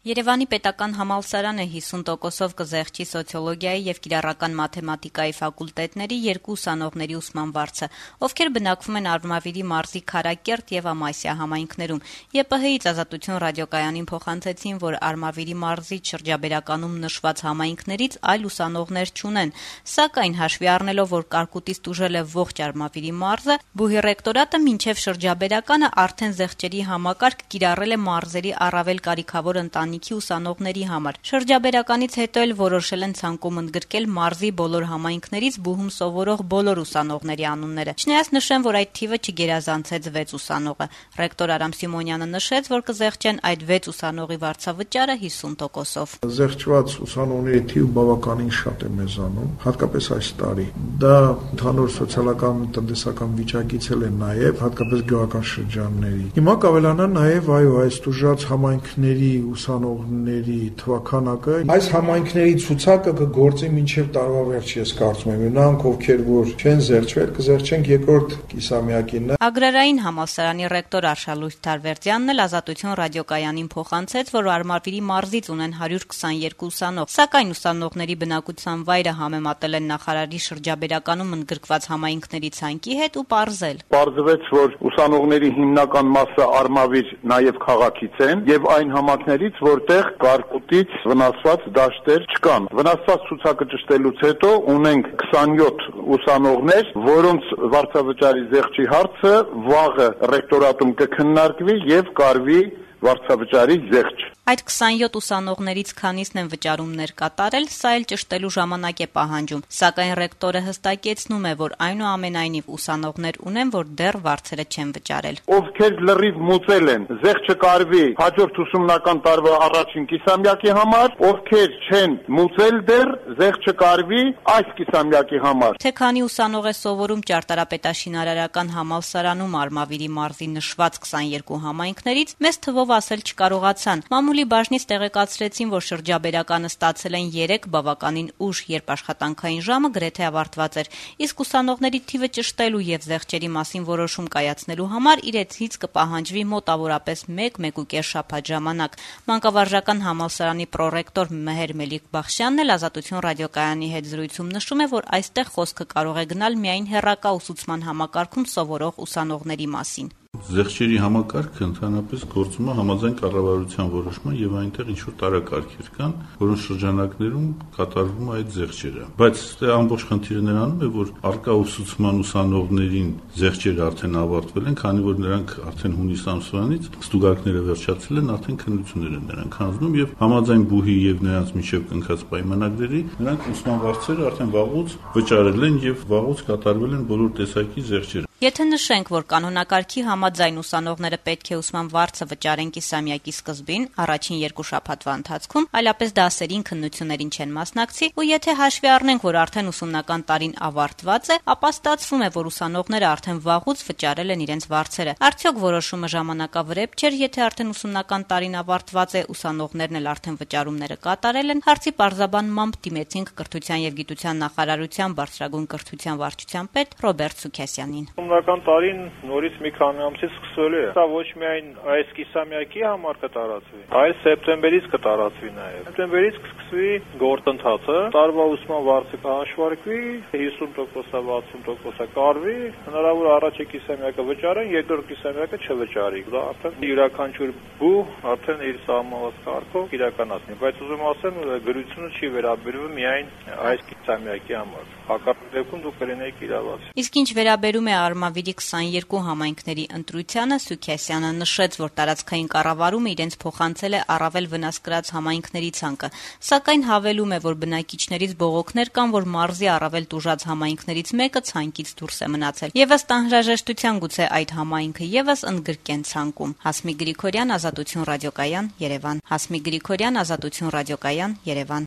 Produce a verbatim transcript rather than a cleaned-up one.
Երևանի պետական համալսարանը հիսուն տոկոսով կզեղչի սոցիոլոգիայի եւ կիրառական մաթեմատիկայի ֆակուլտետների երկու ուսանողների ուսման վարձը, ովքեր բնակվում են Արմավիրի մարզի Քարակերտ եւ Ամասիա համայնքներում։ ԵՊՀ-ից Ազատություն ռադիոկայանին փոխանցեցին, որ Արմավիրի մարզի շրջաբերականում նշված համայնքներից այլ ուսանողներ չունեն, սակայն հաշվի առնելով, որ կարկուտից տուժել է ողջ Արմավիրի մարզը, ԲՈՒՀ-ի ռեկտորատը մինչեւ շրջաբերականը արդեն զեղչերի համակարգ կիրառել է մարզերի առավել կարիքավոր ընտանիքի ուսանողների համար։ Շրջաբերականից հետո էլ որոշել են ցանկում ընդգրկել մարզի բոլոր համայնքներից ԲՈՒՀ-ում սովորող բոլոր ուսանողների անունները։ Չնայած նշեմ, որ այդ թիվը չգերազանցեց վեց ուսանողը։ Ռեկտոր Արամ Սիմոնյանը նշեց, որ կզեղչեն այդ վեց ուսանողի վարձավճարը հիսուն տոկոսով։ Զեղչված ուսանողների թիվը բավականին շատ է մեզանում, հատկապես այս տարի։ Դա ընդհանուր սոցիալական տնտեսական վիճակից էլ է նաև, հատկապես գյուղական շրջանների։ Հիմա կավելանա նաև այո, այս տուժած համայնքների ուսանողների թվականակը։ Այս համայնքների ցուցակը կգործի մինչև տարվա վերջ, ես կարծում եմ։ Նրանք, ովքեր որ չեն զեղչվել, կզեղչենք երկրորդ կիսամյակին։ Ագրարային համալսարանի ռեկտոր Արշալույս Թարվերդյանն էլ Ազատություն ռադիոկայանին փոխանցեց, որ Արմավիրի մարզից ունեն հարյուր քսաներկու ուսանող, սակայն ուսանողների բնակության վայրը համեմատել են նախարարի շրջաբերականում ընդգրկված համայնքների ցանկի հետ ու պարզել։ Պարզվեց, որ ուսանողների հիմնական մասը Արմավիր նաև քաղաքից են եւ այն համայնքներից, որտեղ կարկուտից վնասված դաշտեր չկան։ Վնասված ցուցակը ճշտելուց հետո ունենք քսաներկու ուսանողներ, որոնց վարձավճարի զեղչի հարցը վաղը ռեկտորատում կքննարկվի եւ կարվի վարձավճարի զեղչ։ Այդ քսաներկու ուսանողներից քանիսն են վճարումներ կատարել, սա էլ ճշտելու ժամանակ է պահանջում, սակայն ռեկտորը հստակեցնում է, որ այնուամենայնիվ ուսանողներ ունեն, որ դեռ վարձերը չեն վճարել։ Ովքեր լրիվ մուծել են, զեղչը կարվի հաջորդ ուսումնական տարվա առաջին կիսամյակի համար, ովքեր չեն մուծել դեռ, զեղչը կարվի այս կիսամյակի համար։ Թե քանի ուսանող է սովորում ճարտարապետաշինարարական համալսարանում Արմավիրի մարզի նշված քսաներկու համայնքներից, մեծ թվով ասել չկարողացան։ Մամուլի բաժնից տեղեկացրեցին, որ շրջաբերականը ստացել են երեք բավականին ուշ, երբ աշխատանքային ժամը գրեթե ավարտված էր, իսկ ուսանողների թիվը ճշտելու եւ զեղչերի մասին որոշում կայացնելու համար իրենցից կպահանջվի մոտավորապես մեկ-մեկուկես շաբաթ ժամանակ։ Մանկավարժական համալսարանի պրոռեկտոր Մեհեր Մելիք-Բախշյանն էլ Ազատություն ռադիոկայանի հետ զրույցում նշում է, որ այստեղ խոսքը կարող է գնալ միայն հեռակա ուսուցման համակարգում սովորող ուսանողների մասին։ Զեղչերի համակարգը ընդհանրապես գործում է համաձայն կառավարության որոշման եւ այնտեղ ինչ որ տարակարգեր կան, որոնց շրջանակներում կատարվում է այդ զեղչերը։ Բայց դե ամբողջ խնդիրը նրանում է, որ արկա ուսուցման ուսանողներին զեղչերը արդեն ավարտվել են, քանի որ նրանք արդեն հունիս ամսվանից ստուգարկները վերջացել են, արդեն քննություններ են նրանք հանձնում եւ համաձայն ԲՈՒՀ-ի եւ նրանց միջև կնքած պայմանագրերի նրանք ուսման վարձերը արդեն վաղուց վճարել են եւ վաղուց կատարվել են բոլոր տեսակի զեղչերը։ Եթե նշենք, որ կանոնակարգի համաձայն ուսանողները պետք է ուսման վարձը վճարեն կիսամյակի սկզբին, առաջին երկու շաբաթվա ընթացքում, այլապես դասերին, քննություններին չեն մասնակցի, ու եթե հաշվի առնենք, որ արդեն ուսումնական տարին ավարտված է, ապա ստացվում է, որ ուսանողները արդեն վաղուց վճարել են իրենց վարձերը։ Արդյոք որոշումը ժամանակավրեպ չէր, եթե արդեն ուսումնական տարին ավարտված է, ուսանողներն էլ արդեն վճարումները կատարել են։ Հարցի պարզաբանմամբ դիմեցինք Կրթության եւ Գիտության նախարարության բարձրագույն կրթության վարչության պետ Ռոբերտ Սուքասյանին։ Ուսումնական տարին նորից մի քանի ամսից սկսվելու է։ Սա ոչ միայն այս կիսամյակի համար կտարածվի, այլ սեպտեմբերից կտարածվի նաև։ Սեպտեմբերից կսկսվի գործընթացը, տարվա ուսման վարձը կհաշվարկվի, հիսուն տոկոսա, վաթսուն տոկոսա կարվի, հնարավոր առաջի կիսամյակը վճարեն, երկրորդ կիսամյակը չվճարի։ Դա արդեն յուրաքանչյուր ԲՈՒՀ արդեն իր սահմանված կարգով իրականացնի, բայց ուզում ասեմ, գրությունը չի վերաբերվում միայն այս կիսամյակի համար։ Հակառակ դեպքում դուք կլինեիք իրավացի։ Իսկ ինչ վերաբերում է Արմավիրի քսաներկու համայնքների ընտրությանը, Սուքասյանը նշեց, որ տարածքային կառավարումը իրենց փոխանցել է առավել վնասկրած համայնքների ցանկը, սակայն հավելում է, որ բնակիչներից բողոքներ կան, որ մարզի առավել տուժած համայնքներից մեկը ցանկից դուրս է մնացել, եւ ըստ անհրաժեշտության գուցե այդ համայնքը եւս ընդգրկեն ցանկում։ Հասմիկ Գրիգորյան, Ազատություն ռադիոկայան, Երևան։ Հասմիկ Գրիգորյան, Ազատություն ռադիոկայան, Երևան։